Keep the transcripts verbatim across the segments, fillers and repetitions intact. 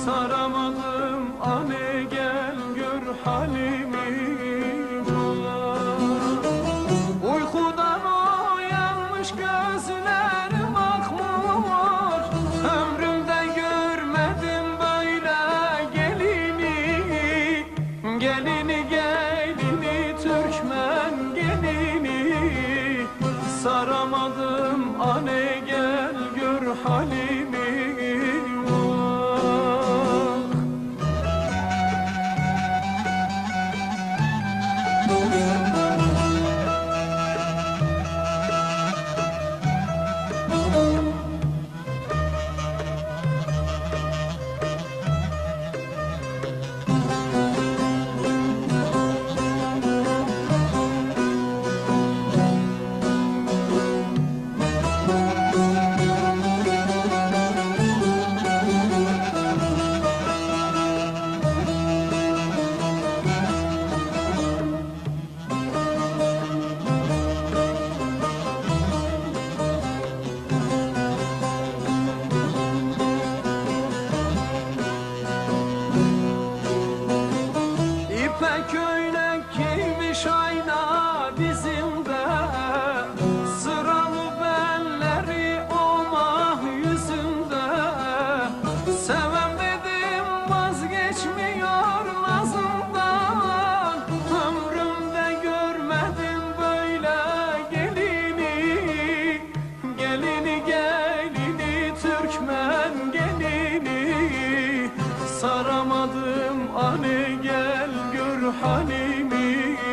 saramadım ane gel gör halimi. Uykudan uyanmış gözlerim akmıyor, ömrümde görmedim böyle gelini. Gelini gelini Türkmen gelini, saramadım ane gel gör halimi. Köylek giymiş ayna dizimde, sıralı belleri omah yüzümde. Sevem dedim vazgeçmiyor nazımdan, ömrümde görmedim böyle gelini. Gelini gelini Türkmen gelini, saramadım ane gel gör halimi.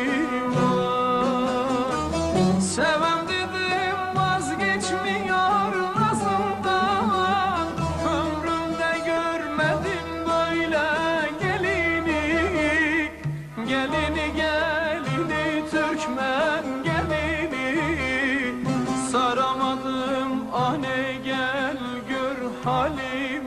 Sevem dedim vazgeçmiyor nazımdan, ömrümde görmedim böyle gelini. Gelini gelini Türkmen gelini, saramadım ane gel gör halimi.